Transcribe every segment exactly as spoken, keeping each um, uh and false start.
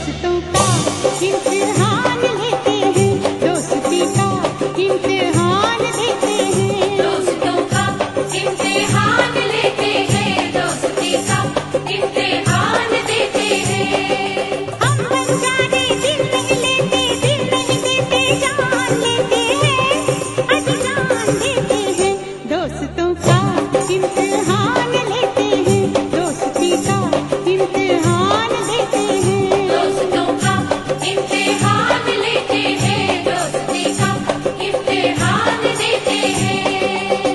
दोस्तों का इम्तिहान लेते हैं, दोस्ती का इम्तिहान लेते हैं, दोस्तों का इम्तिहान लेते हैं, दोस्ती का इम्तिहान देते हैं। हम अनजाने दिल नहीं लेते, दिल नहीं देते, जान लेते हैं, आज जान देते हैं, दोस्तों का इम्तिहान लेते हैं, दोस्ती का इम्तिहान लेते हैं, दोस्तों का इम्तिहान लेते हैं, दोस्ती का इम्तिहान देते हैं।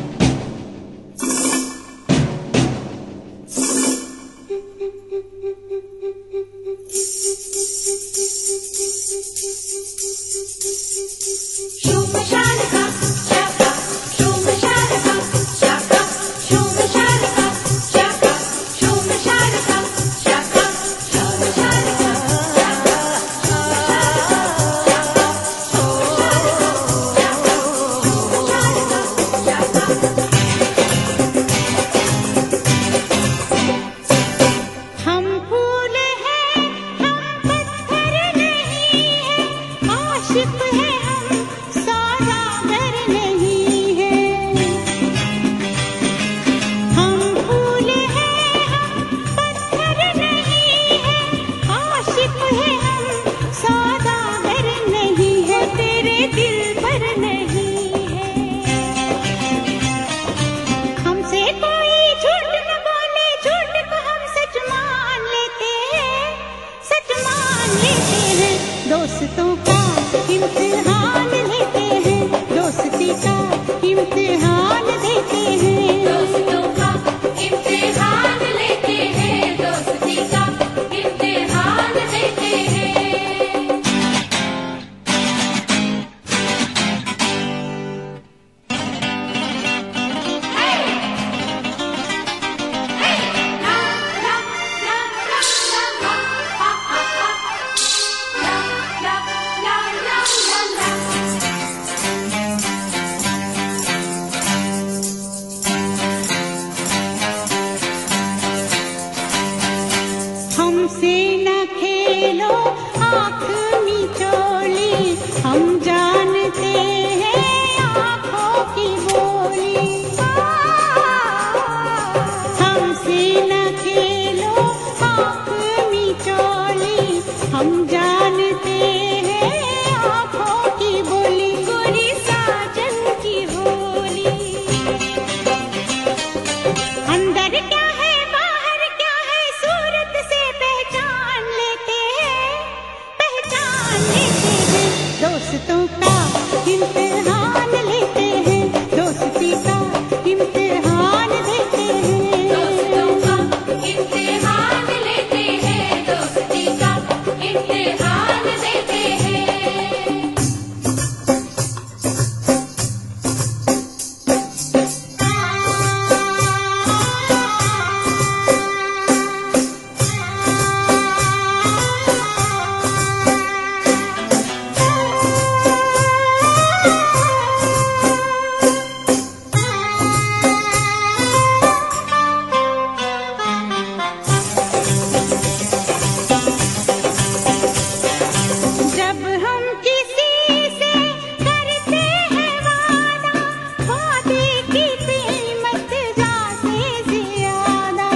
Shuma sharaka, shaka, shuma sharaka, shaka, shuma sharaka, shaka, shuma sharaka, shaka, shuma sharaka, shaka, shuma sharaka, हम फूल हैं, हम पत्थर नहीं हैं, आशिक हैं हम, सौदागर नहीं हैं। हम फूल हैं, हम पत्थर नहीं हैं, आशिक हैं हम, सौदागर नहीं है, तेरे दिल पर नहीं है। हमसे कोई झूठ न बोले, झूठ को हम सच मान लेते हैं, सच मान लेते हैं, दोस्तों का इम्तिहान लेते हैं, दोस्ती का इम्तिहान देते हैं, दोस्तों का इम्तिहान लेते हैं, दोस्ती का इम्तिहान देते हैं। हमसे न खेलो आँख मिचोली, हम जानते हैं आँखों की बोली। हमसे न खेलो आँख मिचोली, हम जानते हैं आँखों की बोली, गोरी साजन की होली। अंदर क्या है बाहर क्या है, सूरत से पहचान लेते हैं, पहचान लेते हैं, दोस्तों का इम्तिहान लेते हैं, दोस्ती का इम्तिहान देते हैं, दोस्तों का इम्तिहान लेते हैं, दोस्ती का इम्तिहान देते हैं। जब हम किसी से करते हैं वादा, वादे की कीमत जाते ज्यादा।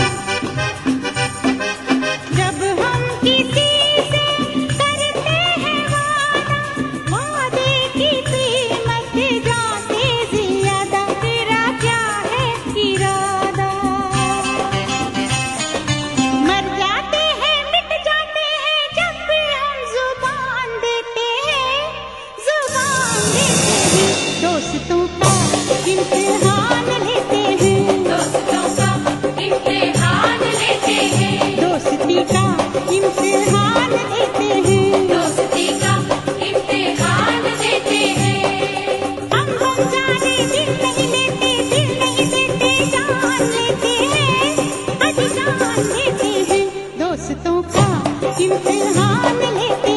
जब हम किसी से करते हैं वादा, वादे की कीमत जाते ज्यादा, तेरा क्या है इरादा। मर जाते हैं मिट जाते हैं जब भी हम जुबान देते हैं, जुबान देते हैं, दोस्तों का इम्तिहान लेते हैं, दोस्तों का इम्तिहान लेते हैं, दोस्ती का इम्तिहान देते हैं, दोस्ती का इम्तिहान देते हैं। हम अनजाने दिल नहीं लेते, दिल नहीं देते, जान लेते हैं, आज जान देते हैं, दोस्तों का इम्तिहान लेते